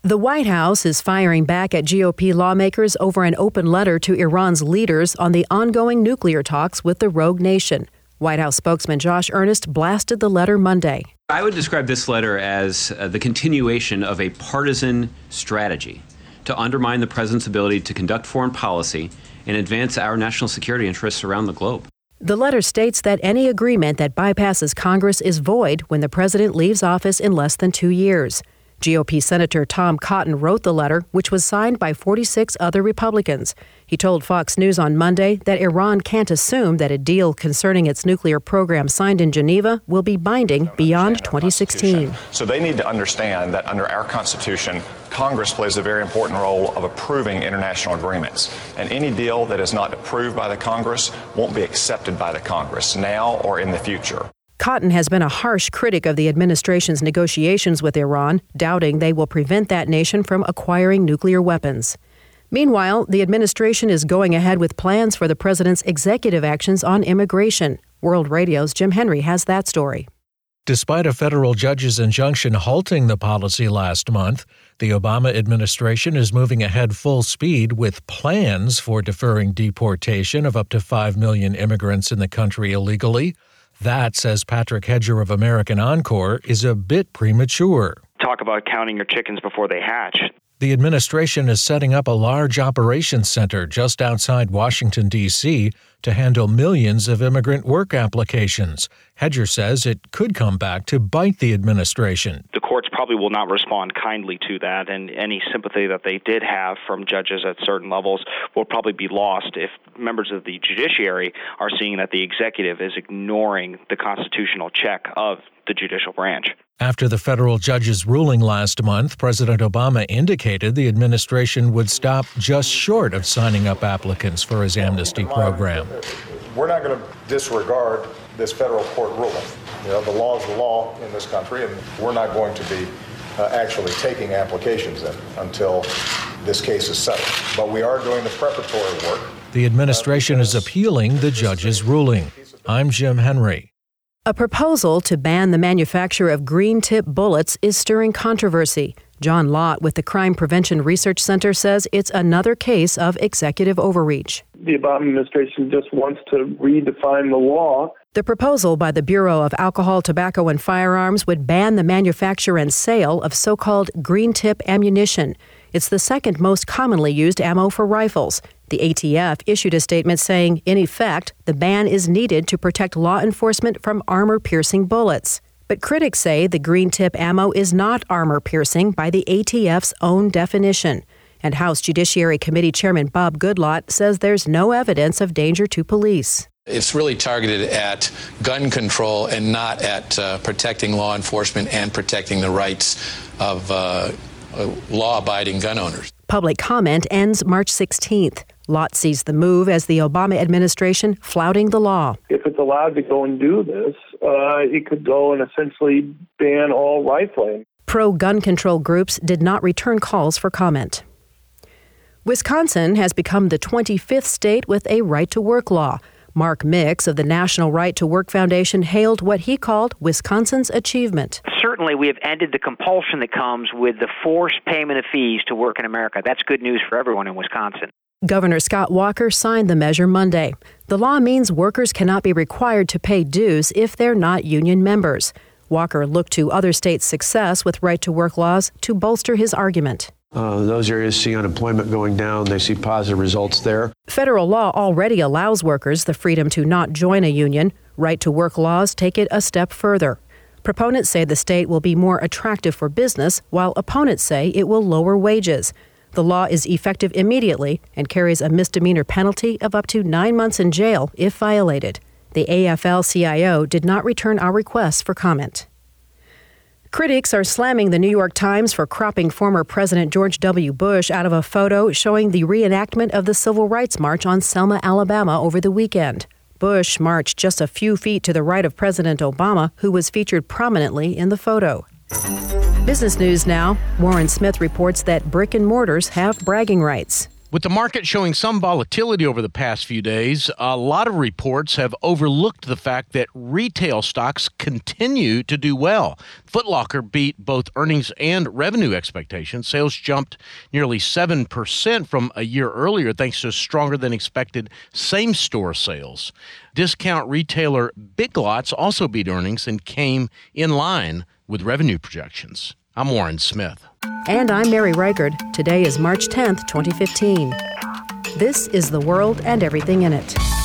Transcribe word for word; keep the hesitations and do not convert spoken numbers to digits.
The White House is firing back at G O P lawmakers over an open letter to Iran's leaders on the ongoing nuclear talks with the rogue nation. White House spokesman Josh Earnest blasted the letter Monday. I would describe this letter as uh, the continuation of a partisan strategy to undermine the president's ability to conduct foreign policy and advance our national security interests around the globe. The letter states that any agreement that bypasses Congress is void when the president leaves office in less than two years. G O P Senator Tom Cotton wrote the letter, which was signed by forty-six other Republicans. He told Fox News on Monday that Iran can't assume that a deal concerning its nuclear program signed in Geneva will be binding beyond twenty sixteen. So they need to understand that under our Constitution, Congress plays a very important role of approving international agreements. And any deal that is not approved by the Congress won't be accepted by the Congress now or in the future. Cotton has been a harsh critic of the administration's negotiations with Iran, doubting they will prevent that nation from acquiring nuclear weapons. Meanwhile, the administration is going ahead with plans for the president's executive actions on immigration. World Radio's Jim Henry has that story. Despite a federal judge's injunction halting the policy last month, the Obama administration is moving ahead full speed with plans for deferring deportation of up to five million immigrants in the country illegally. That, says Patrick Hedger of American Encore, is a bit premature. Talk about counting your chickens before they hatch. The administration is setting up a large operations center just outside Washington, D C to handle millions of immigrant work applications. Hedger says it could come back to bite the administration. The courts probably will not respond kindly to that, and any sympathy that they did have from judges at certain levels will probably be lost if members of the judiciary are seeing that the executive is ignoring the constitutional check of the judicial branch. After the federal judge's ruling last month, President Obama indicated the administration would stop just short of signing up applicants for his amnesty program. We're not going to disregard this federal court ruling. You know, the law is the law in this country, and we're not going to be uh, actually taking applications in until this case is settled. But we are doing the preparatory work. The administration is appealing the judge's ruling. I'm Jim Henry. A proposal to ban the manufacture of green-tip bullets is stirring controversy. John Lott with the Crime Prevention Research Center says it's another case of executive overreach. The Obama administration just wants to redefine the law. The proposal by the Bureau of Alcohol, Tobacco, and Firearms would ban the manufacture and sale of so-called green-tip ammunition. It's the second most commonly used ammo for rifles. The A T F issued a statement saying, in effect, the ban is needed to protect law enforcement from armor-piercing bullets. But critics say the green-tip ammo is not armor-piercing by the A T F's own definition. And House Judiciary Committee Chairman Bob Goodlatte says there's no evidence of danger to police. It's really targeted at gun control and not at uh, protecting law enforcement and protecting the rights of uh, law-abiding gun owners. Public comment ends March sixteenth. Lott sees the move as the Obama administration flouting the law. If it's allowed to go and do this, uh, it could go and essentially ban all rifling. Pro-gun control groups did not return calls for comment. Wisconsin has become the twenty-fifth state with a right-to-work law. Mark Mix of the National Right to Work Foundation hailed what he called Wisconsin's achievement. Certainly, we have ended the compulsion that comes with the forced payment of fees to work in America. That's good news for everyone in Wisconsin. Governor Scott Walker signed the measure Monday. The law means workers cannot be required to pay dues if they're not union members. Walker looked to other states' success with right-to-work laws to bolster his argument. Uh, those areas see unemployment going down. They see positive results there. Federal law already allows workers the freedom to not join a union. Right-to-work laws take it a step further. Proponents say the state will be more attractive for business, while opponents say it will lower wages. The law is effective immediately and carries a misdemeanor penalty of up to nine months in jail if violated. The A F L C I O did not return our requests for comment. Critics are slamming the New York Times for cropping former President George W. Bush out of a photo showing the reenactment of the Civil Rights March on Selma, Alabama over the weekend. Bush marched just a few feet to the right of President Obama, who was featured prominently in the photo. Business news now. Warren Smith reports that brick and mortars have bragging rights. With the market showing some volatility over the past few days, a lot of reports have overlooked the fact that retail stocks continue to do well. Foot Locker beat both earnings and revenue expectations. Sales jumped nearly seven percent from a year earlier thanks to stronger than expected same-store sales. Discount retailer Big Lots also beat earnings and came in line with revenue projections. I'm Warren Smith. And I'm Mary Reichard. Today is March tenth, twenty fifteen. This is The World and Everything in It.